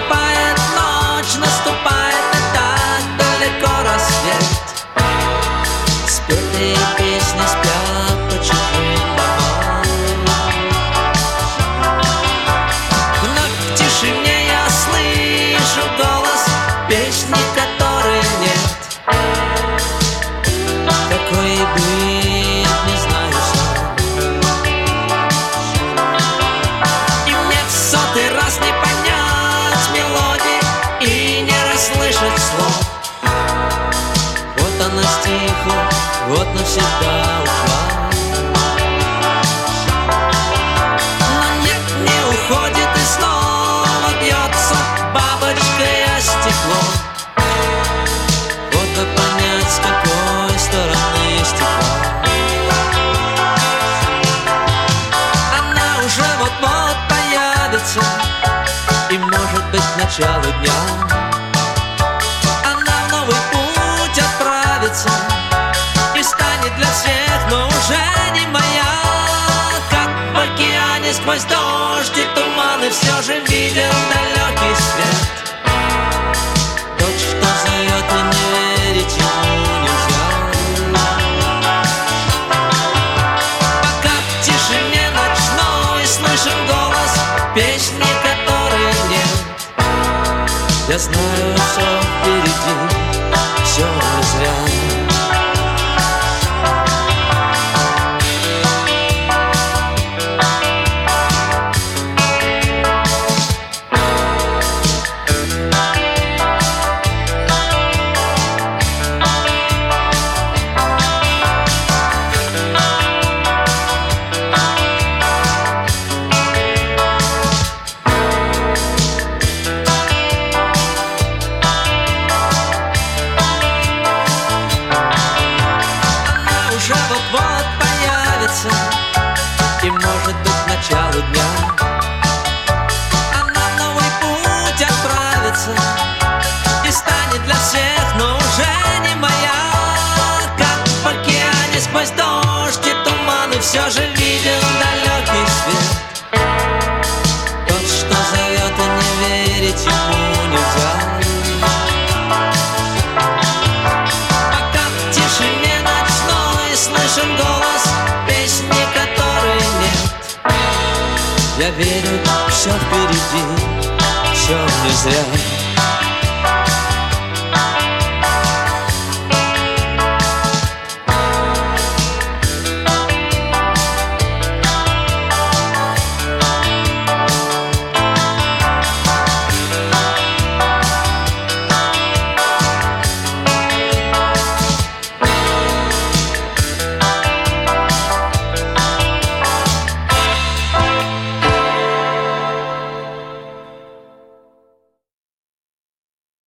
Наступает ночь, наступает и так далеко рассвет. Спетые песни спят по чужим домам. Вновь в тишине я слышу голос песни, которой нет. Какой быть, не знаю сам. И мне в сотый раз не понять мелодии и не расслышать слов. Вот она стихла, вот навсегда ушла. Но нет, не уходит и снова бьется бабочкой о стекло. Вот бы понять, с какой стороны стекла. Она уже вот-вот появится, и может быть начало дня. Она в новый путь отправится и станет для всех, но уже не моя. Как в океане сквозь дождь и туманы все же виден далекий свет. Тот, что зовет, и не верить ему нельзя. Пока в тишине ночной слышен голос песни, которой нет. Я знаю, все впереди, все не зря. Вот появится, и может быть начало дня. Она в новый путь отправится и станет для всех, но уже не моя. Как в океане сквозь дождь и туманы все же виден далекий свет. Тот, что зовет, и не верить ему нельзя. Слышен голос песни, которой нет. Я верю, все впереди, все не зря.